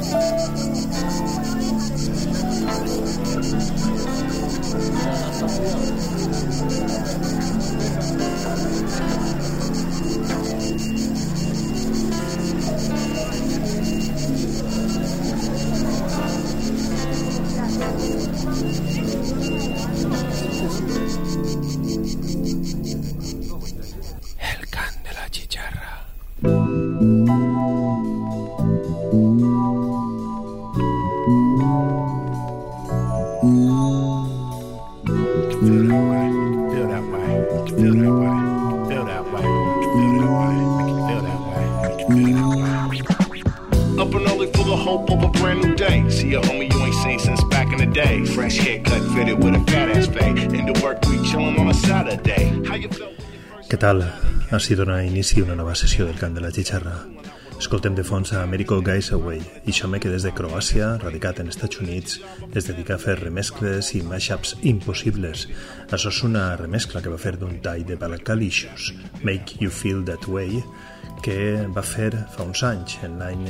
Què tal? Així dona inici una nova sessió del Cant de la Xixarra. Escoltem de fons a Americo Guys Away, i xome que des de Croàcia, radicat en Estats Units, es dedica a fer remescles i mashups impossibles. Això és una remescla que va fer d'un tall de Balkalicious, Make You Feel That Way, que va fer fa uns anys, en l'any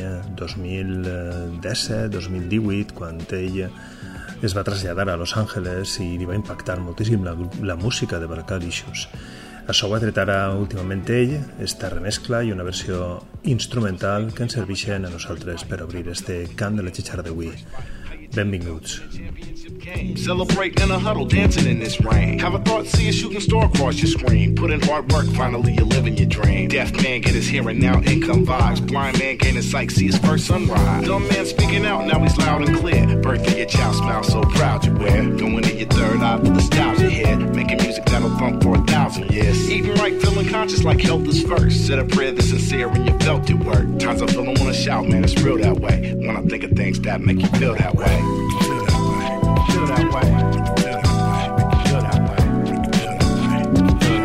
2017-2018, quan ell es va traslladar a Los Angeles i li va impactar moltíssim la música de Balkalicious. Això ho ha tret ara últimament ell, esta remescla i una versió instrumental que ens serveixen a nosaltres per obrir este Cant de la Xixarra d'avui. Benvinguts. Celebrate in a huddle, dancing in this rain. Have a thought, see a shooting star across your screen. Put in hard work, finally you're living your dream. Deaf man get his hearing, now income vibes. Blind man gain his sight, see his first sunrise. Dumb man speaking out, now he's loud and clear. Birth of your child, smile so proud you wear. Going in your third eye with nostalgia here. Making music that'll thump for 1,000 years. Eating right, feeling conscious like health is first. Said a prayer that's sincere and you felt it work. Times I feel I wanna shout, man, it's real that way. When I think of things that make you feel that way. Feel that way. Feel that way. Feel that way. Feel that way. Feel that way. Feel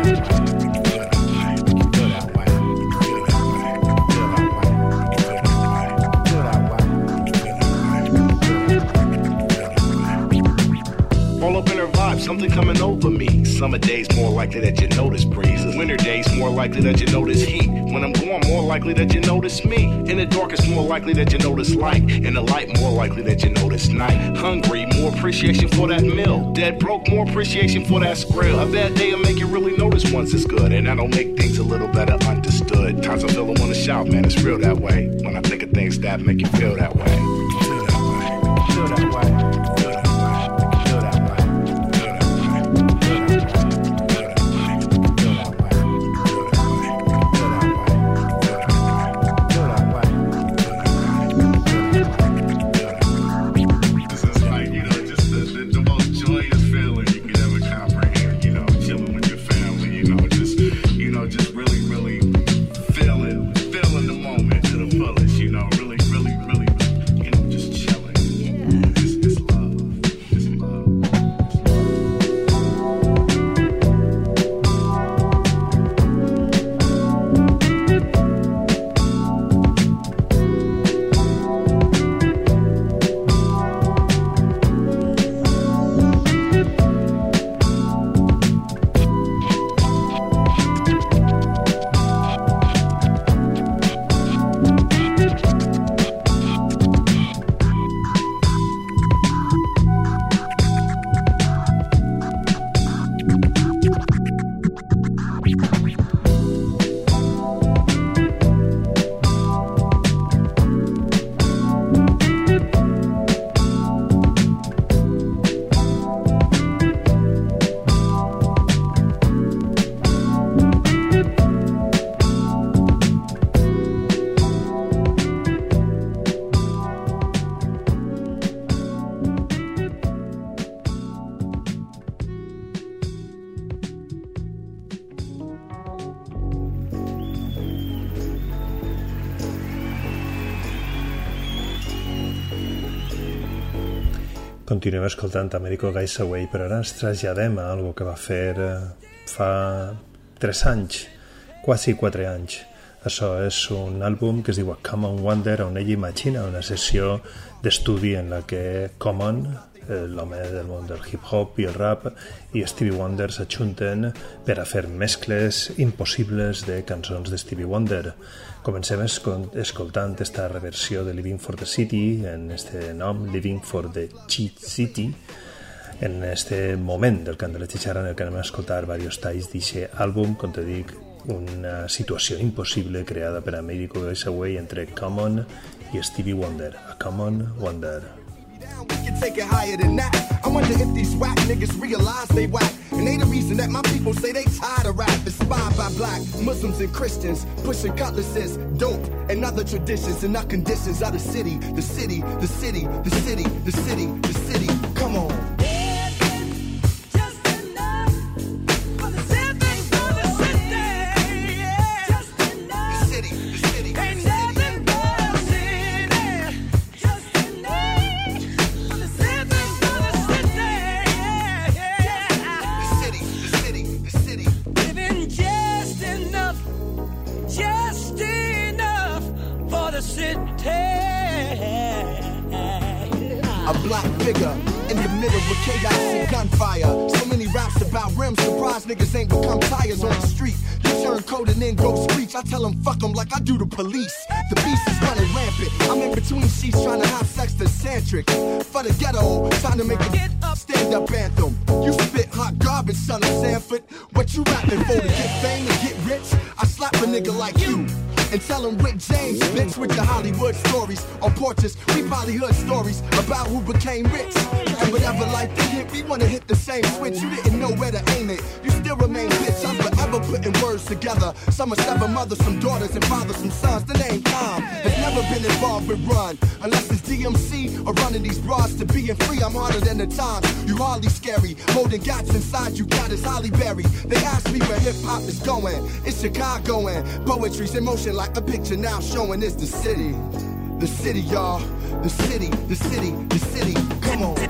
that way. Feel that way. Feel that way. Feel that way. All up in her vibe, something coming over me. Summer days more likely that you notice breezes. Winter days more likely that you notice heat. When I'm gone, more likely that you notice me. In the dark, it's more likely that you notice light. In the light, more likely that you notice night. Hungry, more appreciation for that meal. Dead broke, more appreciation for that skrill. A bad day will make you really notice once it's good, and that'll make things a little better understood. Times I feel I wanna shout, man, it's real that way. When I think of things that make you feel that way. Feel that way. Feel that way. Continuem escoltant Americo Guys Away, però ara ens traslladem a algo que va fer fa 3 anys, quasi 4 anys. Això és un àlbum que es diu Common Wonder, on ell imagina una sessió d'estudi en la que Common l'home del món del hip-hop i el rap, i Stevie Wonder s'ajunten per a fer mescles impossibles de cançons de Stevie Wonder. Comencem escoltant esta reversió de Living for the City, en este nom, Living for the Cheat City, en este moment del cant de la xixarra en el que anem a escoltar diversos talls d'aquest àlbum, com te dic, una situació impossible creada per Americo Goes Away entre Common i Stevie Wonder, a Common Wonder. We can take it higher than that. I wonder if these whack niggas realize they whack. And they the reason that my people say they tired of rap. Inspired by black Muslims and Christians, pushing cutlasses, dope, and other traditions and our conditions of the city, the city, the city, the city, the city, the city. Come on. Figure in the middle of chaos and gunfire. So many raps about rims, surprise niggas ain't become tires on the street. You turn code and then go screech. I tell them fuck them like I do the police. The beast is running rampant. I'm in between sheets trying to have sex to Centric. For the ghetto, trying to make a stand-up anthem. You spit hot garbage, son of Sanford. What you rapping for, to get fame and get rich? I slap a nigga like you and tell him Rick James, bitch, with the Hollywood stories. On porches, we probably heard stories about who became rich. And whatever life they hit, we wanna hit the same switch. You didn't know where to aim it. You still remain bitch. I'm forever putting words together. Some are seven mothers, some daughters, and fathers, some sons. The name Tom has never been involved with run. Unless it's DMC or running these bras to being free. I'm harder than the time. You hardly scary. Holding gats inside you, got is Holly Berry. They ask me where hip-hop is going. It's Chicago and poetry's in motion like a picture now showing it's the city. The city, y'all. The city, the city, the city. Come on.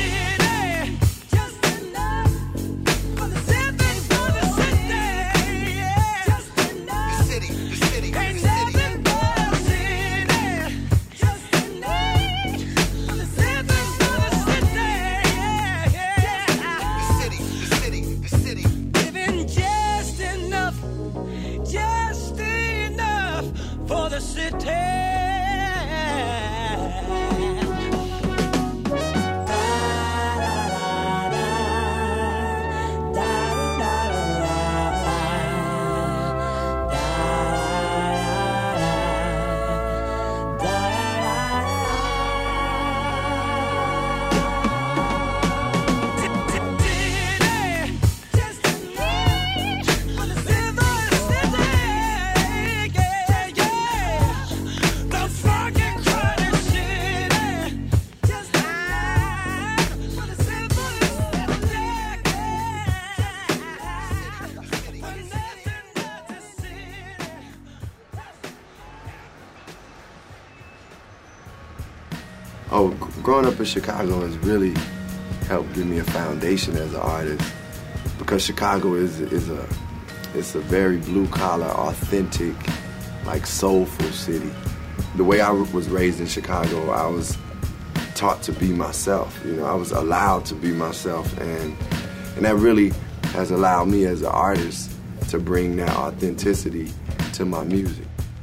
Oh, growing up in Chicago has really helped give me a foundation as an artist, because Chicago is a very blue collar, authentic, like soulful city. The way I was raised in Chicago, I was taught to be myself. You know, I was allowed to be myself, and that really has allowed me as an artist to bring that authenticity to my music.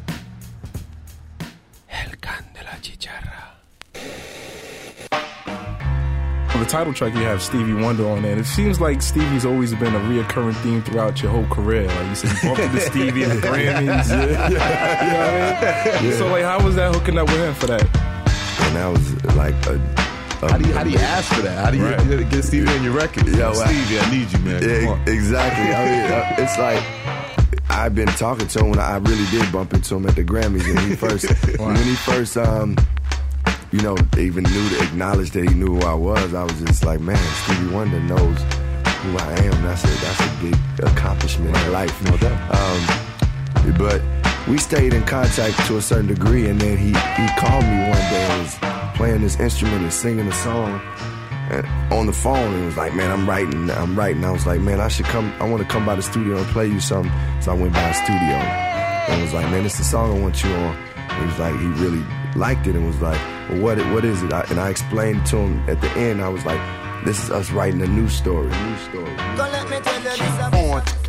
The title track, you have Stevie Wonder on there. It seems like Stevie's always been a reoccurring theme throughout your whole career. Like you said, you bumped into Stevie and the Grammys. You know what I mean? So like, how was that hooking up with him for that? And that was like how do you ask for that? How do you get Stevie on your record? Yo, Stevie, I need you, man. Yeah, exactly. I mean, it's like I've been talking to him when I really did bump into him at the Grammys, and when he first you know, even knew to acknowledge that he knew who I was just like, man, Stevie Wonder knows who I am. That's a big accomplishment in life, no doubt. But we stayed in contact to a certain degree, and then he called me one day and was playing this instrument and singing a song on the phone, and was like, man, I'm writing. I was like, man, I want to come by the studio and play you something. So I went by the studio and was like, man, it's the song I want you on. And he was like, he really liked it and was like, well, what is it? And I explained to him at the end. I was like, this is us writing a new story. Don't let me tell you this.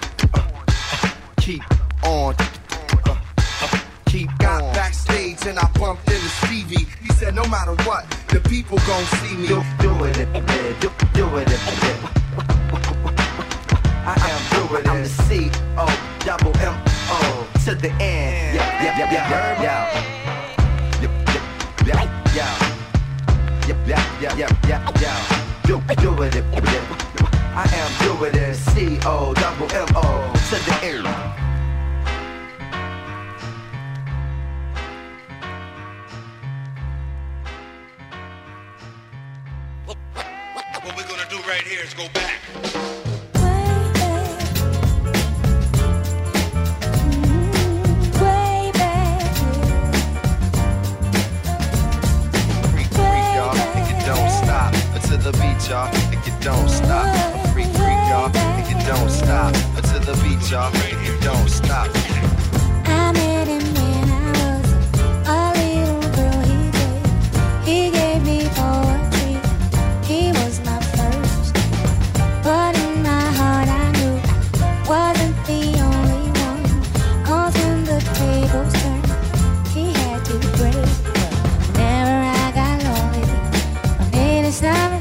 Keep on. Keep got backstage and I bumped into Stevie. He said, no matter what, the people gon' see me. Do it, do it. I am doing it. I'm the C-O-double-M-O to the end. Do it. I am doing it. C-O-double-M-O to the end. What we're gonna do right here is go back. The beat, y'all, and you don't stop. A freak, y'all, and you don't stop. To the beat, y'all, and you don't stop. I met him when I was a little girl. He gave me poetry. He was my first, but in my heart I knew I wasn't the only one. 'Cause when the tables turned, he had to break. Whenever I got lonely, I made a sound.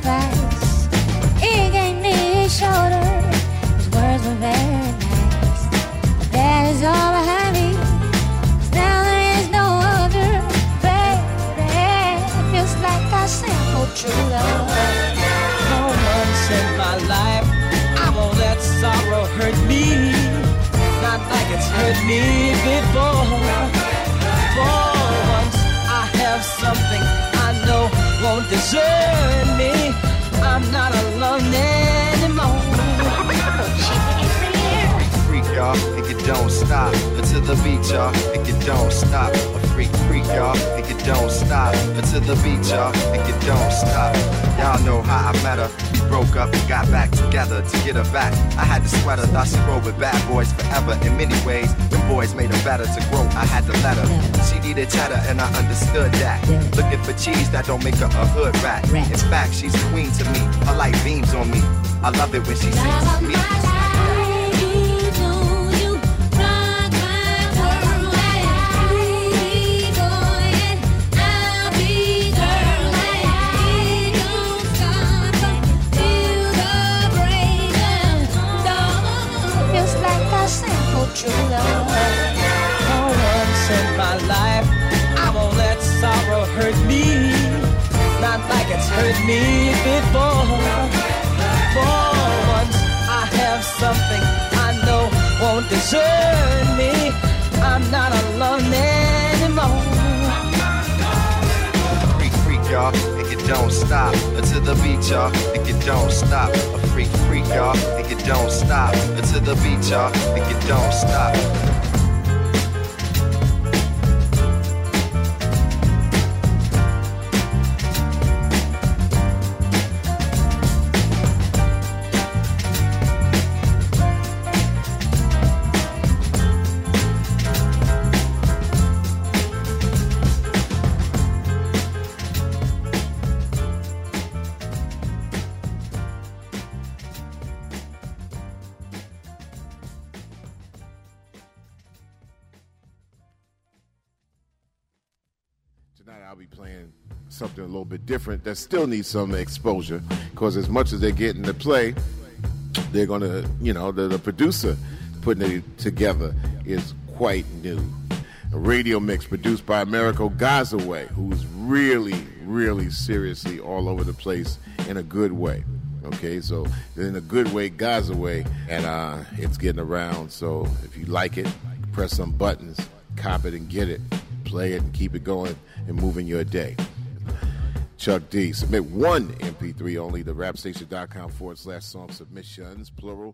Shoulder, his words were very nice. But that is all behind me. 'Cause now there is no other, baby. It feels like I sampled true love. For once in my life, I won't let sorrow hurt me. Not like it's hurt me before. For once, I have something I know won't desert me. I'm not alone anymore. Freak, y'all, and you don't stop. To the beat, y'all, and you don't stop. A freak, y'all, and you don't stop. To the beat, y'all, and you don't stop. Y'all know how I met her. We broke up and got back together to get her back. I had the sweater, thought she rolled with bad boys forever. In many ways, them boys made her better to grow. I had to let her. She needed cheddar, and I understood that. Looking for cheese that don't make her a hood rat. In fact, she's a queen to me. Her light beams on me. I love it when she sings to me. True love. For once in my life, I won't let sorrow hurt me. Not like it's hurt me before. For once, I have something I know won't desert me. I'm not alone anymore. Freak, y'all, and you don't stop. To the beat, y'all, and you don't stop. A freak, y'all, and you don't stop. To the beat, y'all, and you don't stop. Tonight I'll be playing something a little bit different that still needs some exposure, because as much as they're getting to play, they're going to, the producer putting it together is quite new. A radio mix produced by Americo Gazaway, who's really, really seriously all over the place in a good way. Okay, so in a good way, Gazaway, and it's getting around. So if you like it, press some buttons, cop it and get it, play it and keep it going and moving your day. Chuck D. Submit one MP3 only to rapstation.com/song submissions, plural.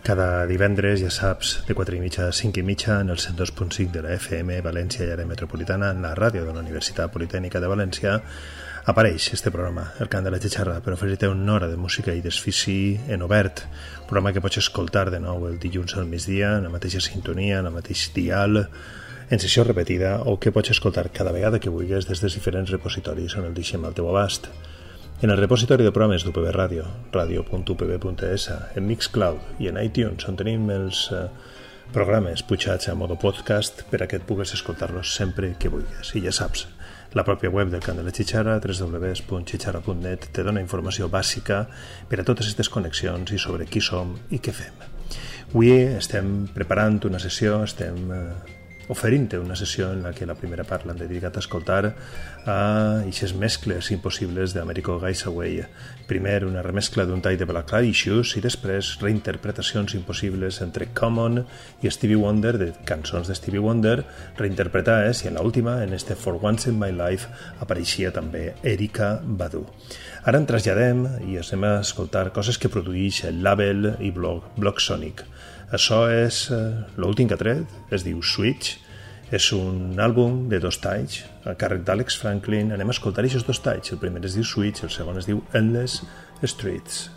Cada divendres, ja saps, de 4:30 a 5:30 en el 102.5 de la FM, València i àrea metropolitana, en la ràdio de la Universitat Politècnica de València, apareix este programa, El Cant de la Xixarra, per oferir-te una hora de música i desfici en obert, programa que pots escoltar de nou el dilluns al migdia, en la mateixa sintonia, en el mateix dial, en sessió repetida, o que pots escoltar cada vegada que vulguis des dels diferents repositoris on el deixem al teu abast. En el repositori de programes d'UPB Ràdio, radio.upb.es, en Mixcloud i en iTunes, on tenim els programes pujats a modo podcast per a que et pugues escoltar-los sempre que vulguis. I ja saps, la pròpia web del Cant de la Xixarra, www.xixarra.net, te dona informació bàsica per a totes aquestes connexions i sobre qui som i què fem. Avui estem preparant una sessió, estem oferint-te una sessió en la que la primera part l'hem dedicat a escoltar a aquestes mescles impossibles d'Americo Guys Away. Primer una remescla d'un tall de Black Issues i després reinterpretacions impossibles entre Common i Stevie Wonder de cançons de Stevie Wonder reinterpretades, i en l'última, en este For Once in My Life, apareixia també Erykah Badu. Ara en traslladem i anem a escoltar coses que produeix el label i blog Sonic. Això és l'últim que ha tret, es diu Switch, és un àlbum de 2 talls a càrrec d'Alex Franklin. Anem a escoltar aquests 2 talls, el primer es diu Switch, el segon es diu Endless Streets.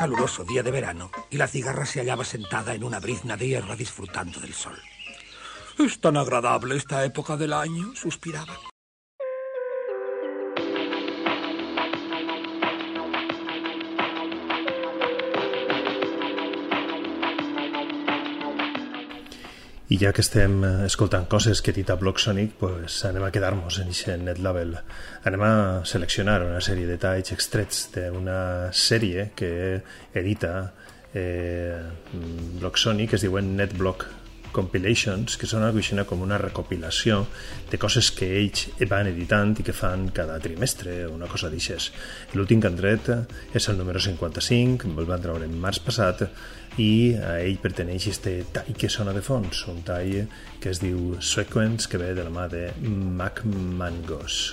caluroso día de verano y la cigarra se hallaba sentada en una brizna de hierba disfrutando del sol. «Es tan agradable esta época del año», suspiraba. I ja que estem escoltant coses que Tita Block Sonic, pues anem a quedar-nos en aquest net label. Anem a seleccionar una sèrie de detalls extrets d'una sèrie que edita Block Sonic, que es diuen Net Block Compilations, que són alguna com una recopilació de coses que ells van editant i que fan cada trimestre, una cosa d'aixes. L'últim que han tret és el número 55, el van treure en març passat, i a ell perteneix este tall que sona de fons, un tall que es diu Sequence, que ve de la mà de Mac Mangos.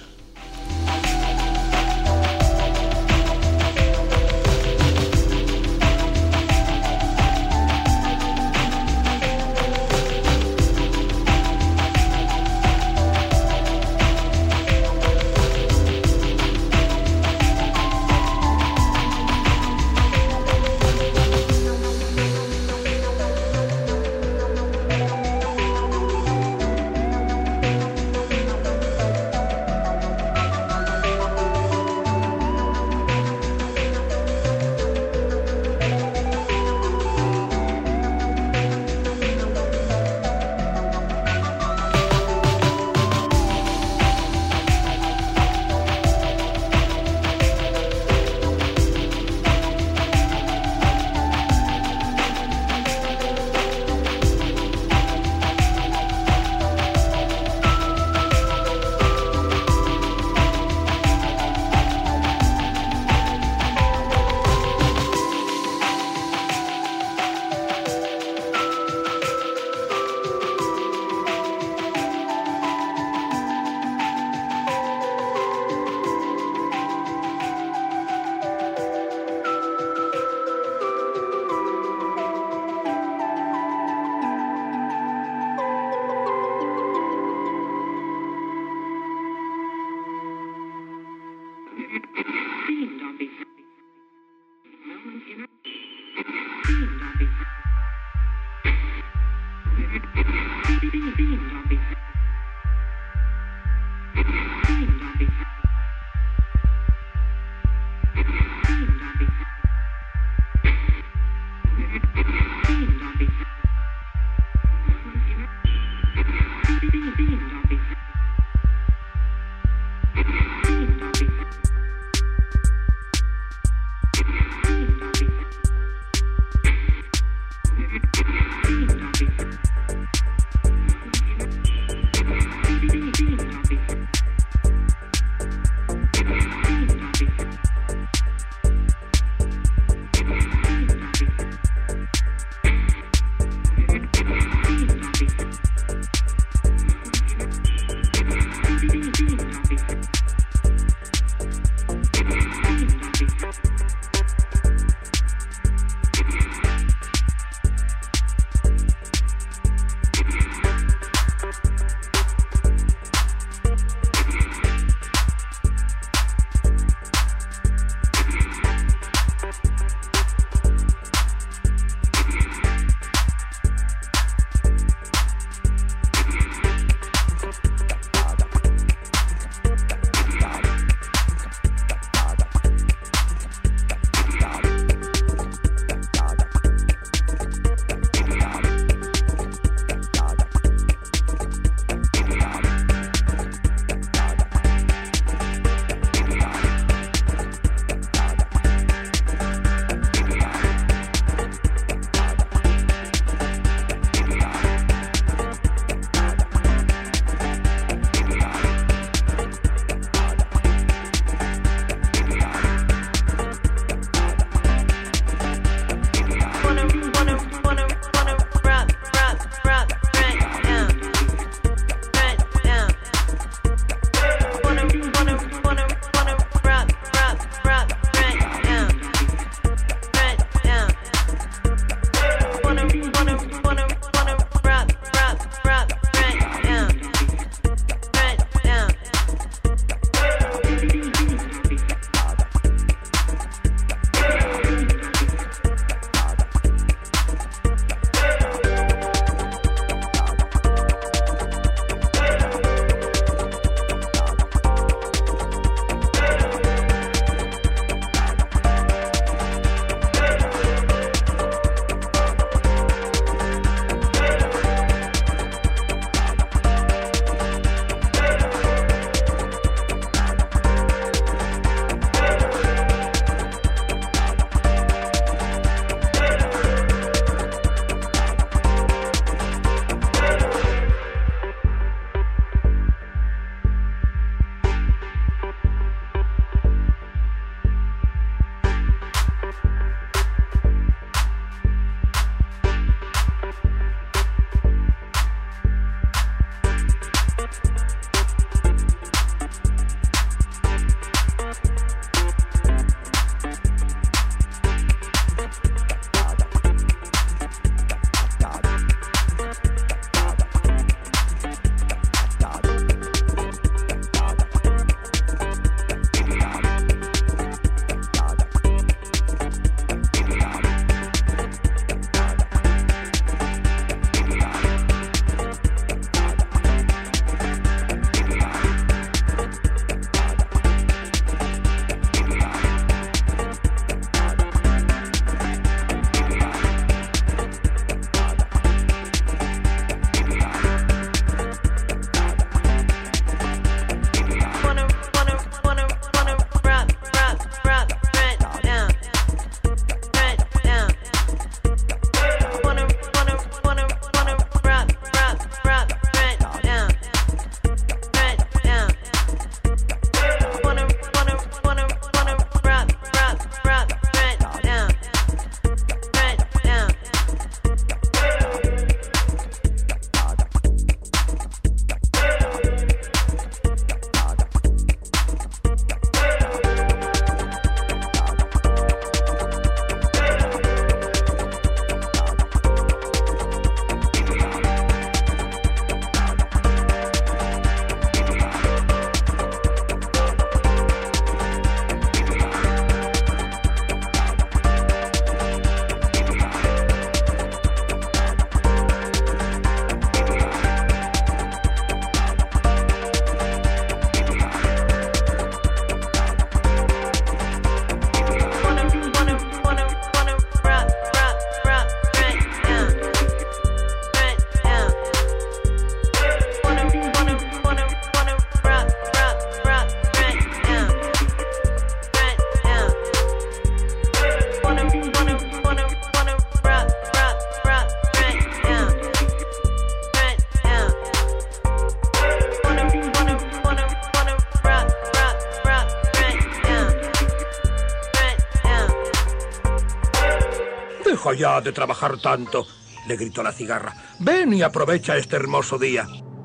Deja ya de trabajar tanto, le gritó la cigarra. Ven y aprovecha este hermoso día.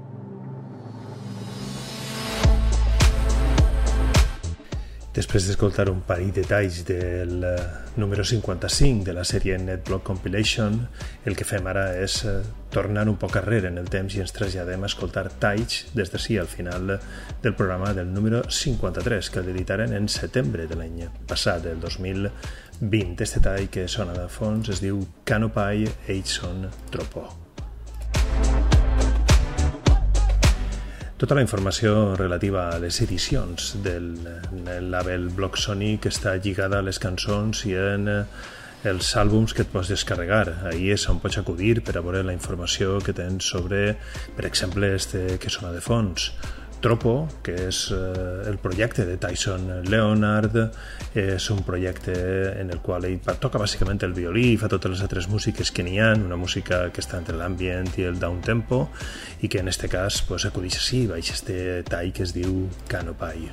Després d'escoltar un parell de talls del número 55 de la sèrie NetBlock Compilation, el que fem ara és tornar un poc arrere en el temps i ens traslladem a escoltar talls des d'ací al final del programa del número 53, que l'editaren en setembre de l'any passat, del 2020. Este tall que sona de fons es diu Canopy Aitson Tropo. Tota la informació relativa a les edicions del label Block Sonic està lligada a les cançons i en els àlbums que et pots descarregar. Ahí és on pots acudir per a veure la informació que tens sobre, per exemple, este que sona de fons, Tropo, que és el projecte de Tyson Leonard. És un projecte en el qual ell toca bàsicament el violí i fa totes les altres músiques que n'hi ha, una música que està entre l'ambient i el downtempo, i que en este cas pues, acudeix així, baix este tall que es diu Canopy.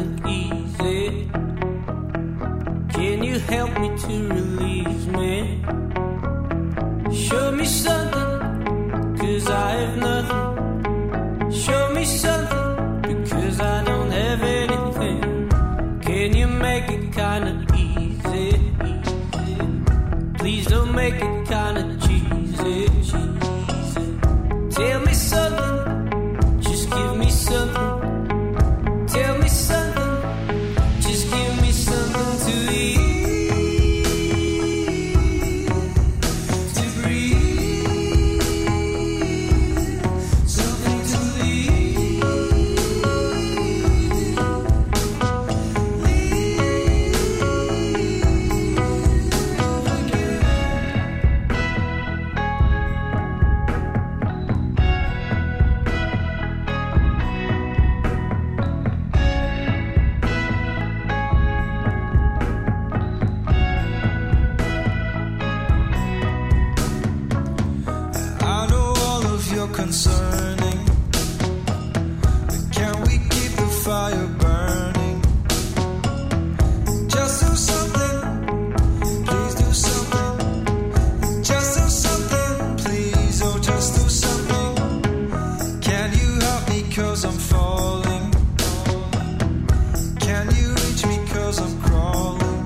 look easy. Can you help me to release me? Show me something, 'cause I have nothing. Show me something, because I don't have anything. Can you make it kinda easy? Please don't make it kinda cheesy. Tell me something, just give me something. Tell me something, just give me something to eat. Concerning, but can we keep the fire burning? Just do something, please do something. Just do something, please, oh just do something. Can you help me 'cause I'm falling? Can you reach me 'cause I'm crawling?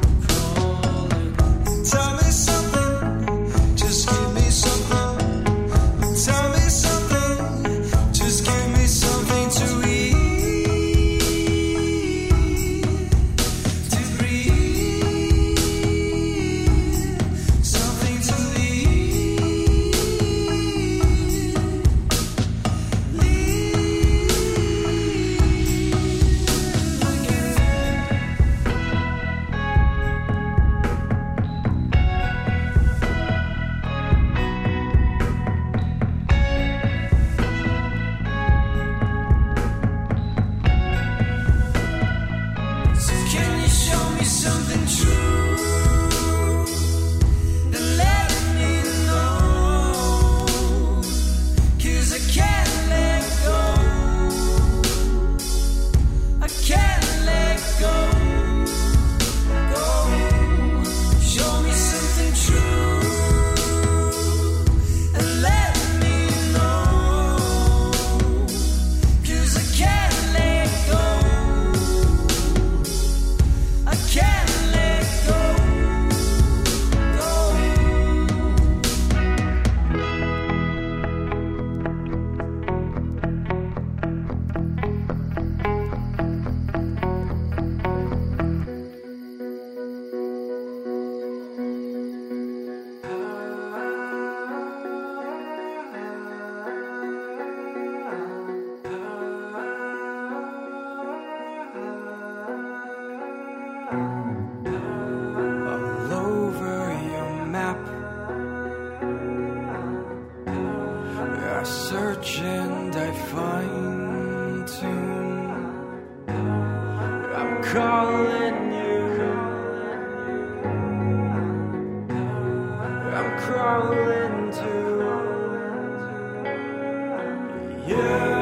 Tell me something, just give me something. Tell me something, just give me something to eat, to breathe, something to search and I find tune. I'm calling you. I'm crawling to you.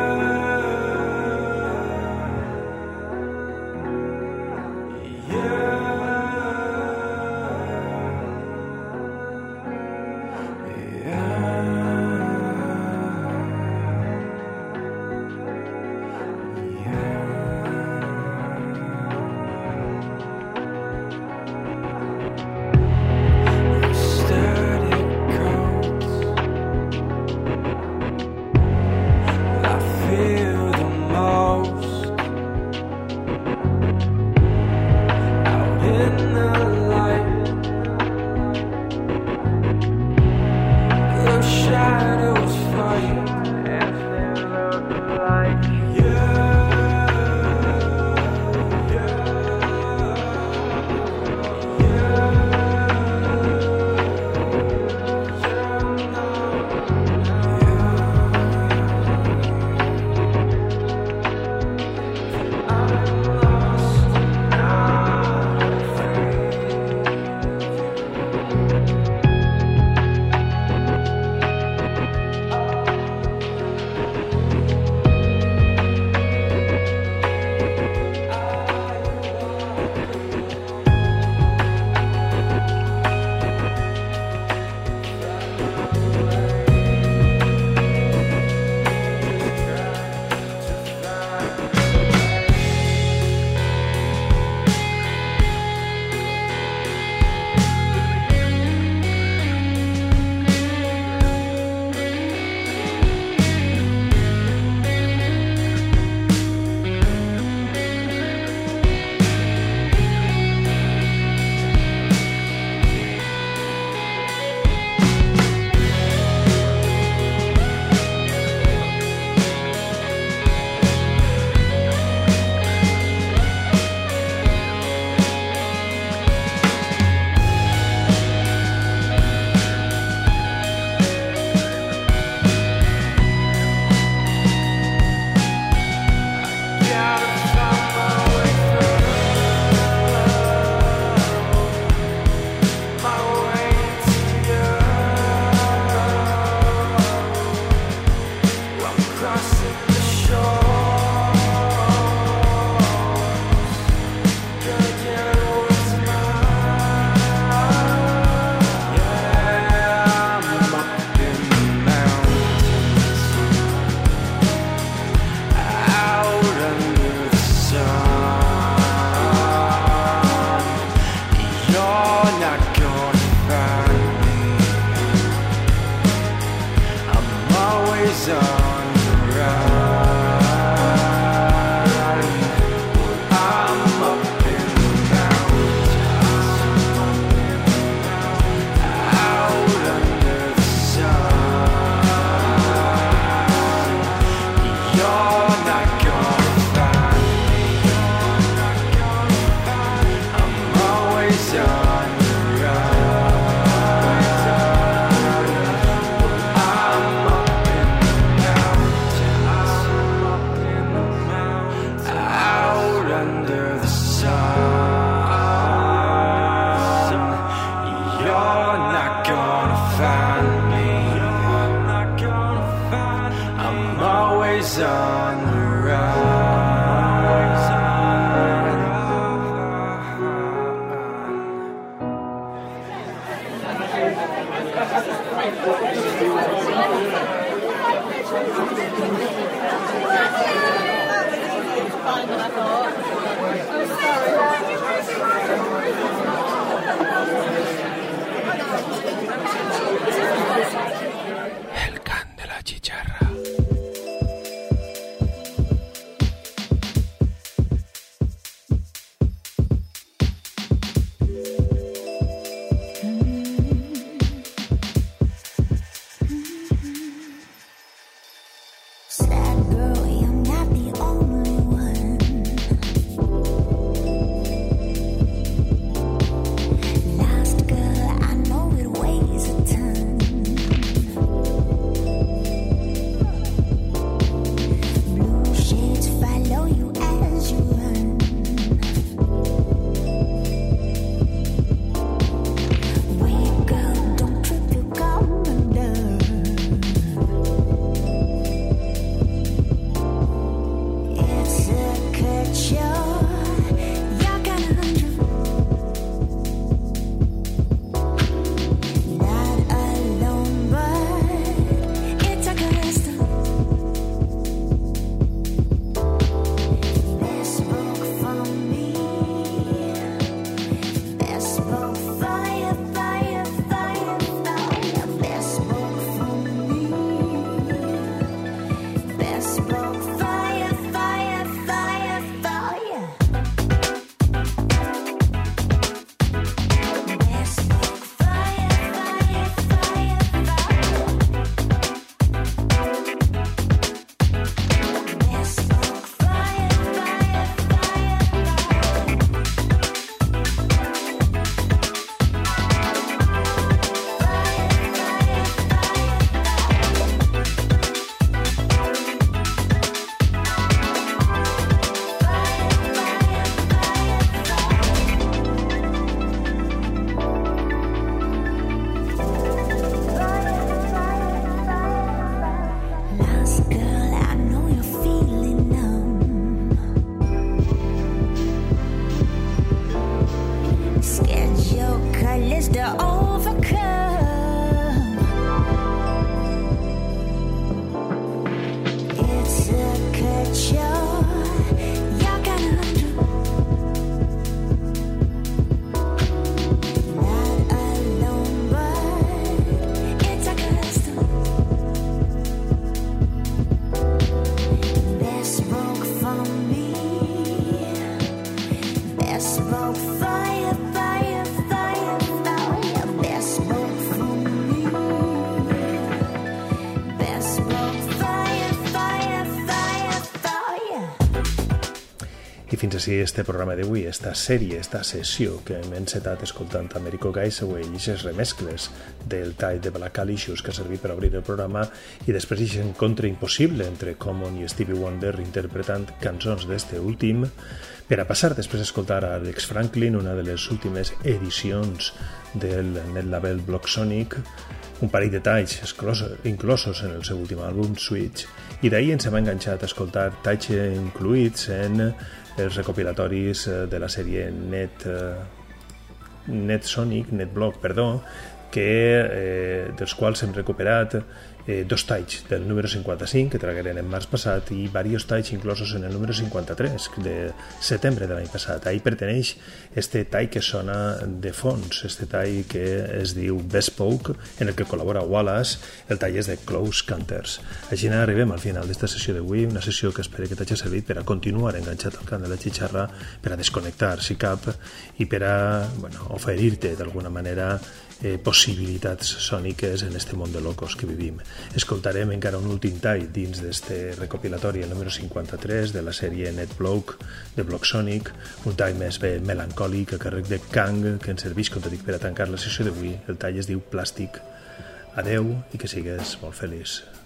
is to overcome. It's a cut you're gonna do. Not alone, but it's a custom. Best smoke for me. Best smoke fire, fire, fire, fire. Best smoke for me. Best smoke fire, fire, fire, fire. I fins així este programa d'avui, esta sèrie, esta sessió que hem encetat escoltant Americo Gaisaway i les remescles del tall de Black Alicious que ha servit per obrir el programa, i després aquest encontre impossible entre Common i Stevie Wonder interpretant cançons d'este últim, per a passar després a escoltar a Alex Franklin, una de les últimes edicions del net label Block Sonic, un parell de talls inclosos en el seu últim àlbum Switch, i d'ahir ens hem enganxat a escoltar talls incluïts en els recopilatoris de la sèrie NetBlock, dels quals hem recuperat dos talls del número 55 que tragueren en març passat i diversos talls inclosos en el número 53 de setembre de l'any passat. Ahí perteneix este tall que sona de fons, este tall que es diu Bespoke, en el que col·labora Wallace. El tall és de Close Counters. Així arribem al final d'esta sessió d'avui, una sessió que espero que t'hagi servit per a continuar enganxat al cant de la xitxarra, per a desconnectar si cap i per a oferir-te d'alguna manera possibilitats sòniques en este món de locos que vivim. Escoltarem encara un últim tall dins d'este recopilatori, el número 53 de la sèrie NetBlock de Block Sonic, un tall més bé melancòlic a càrrec de Kang que ens serveix, com t'he dit, per a tancar la sessió d'avui. El tall es diu Plàstic. Adeu i que sigues molt feliç.